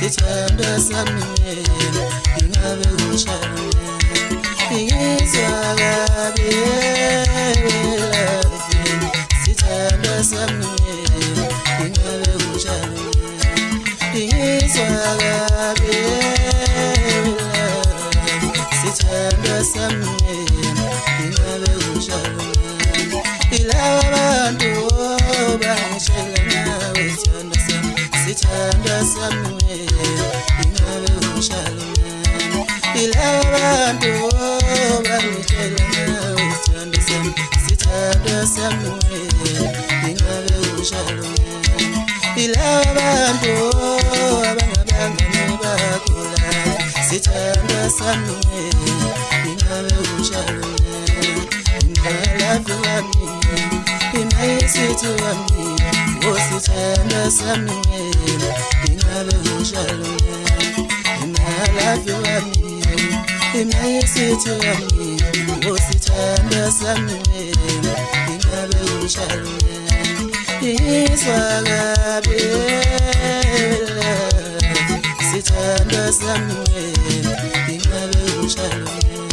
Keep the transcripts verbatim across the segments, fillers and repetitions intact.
sithanda sami ingabe unjani ngizwa kabi sithanda sami ingabe unjani ngizwa kabi sithanda sami ingabe unjani ilawa abantu bangishela nawe sithanda sami sithanda sami ingabe unjani ilawa abantu bangishela nawe sithanda sami sithanda sami ingabe unjani ilawa abantu abangabangani bakula sithanda sami ingabe unjani Love wami, imayisithi wami, wosithanda sami ingabe unjalo. Love wami, imayisithi wami, wosithanda sami ingabe unjalo. Izwa kabi sithanda sami ingabe unjalo.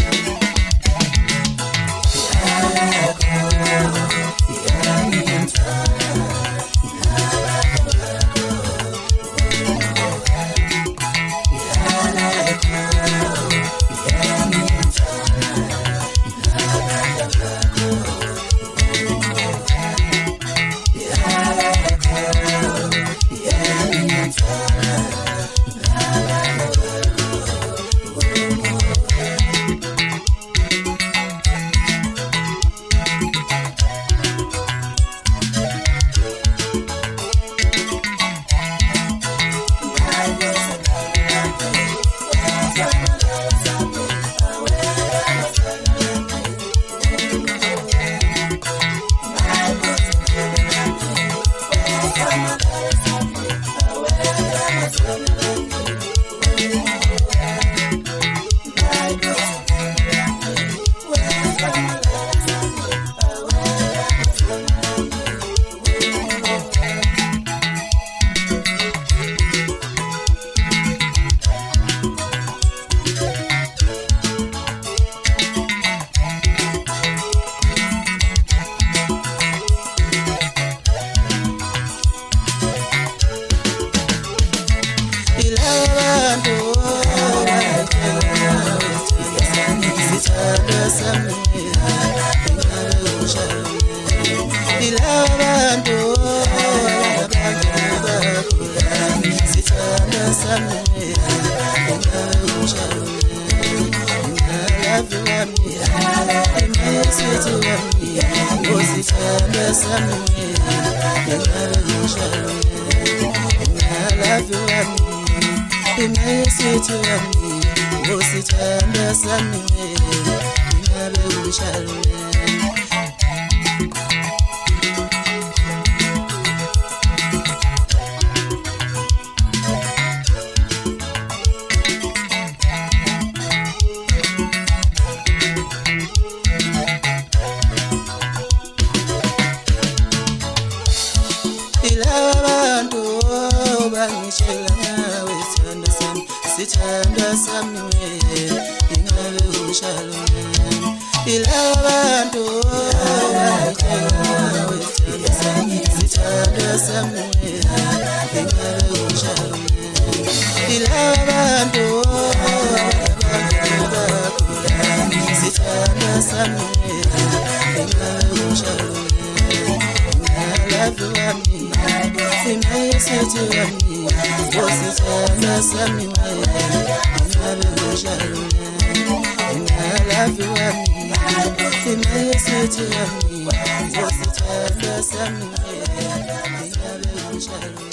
Sithanda sami ingabe unjalo ilabantu sithanda sami ingabe unjalo ilabantu sithanda sami ingabe unjalo love wami imayisithi wami wosithanda sami ingabe unjalo love wami imayisithi wami wosithanda sami ingabe unjalo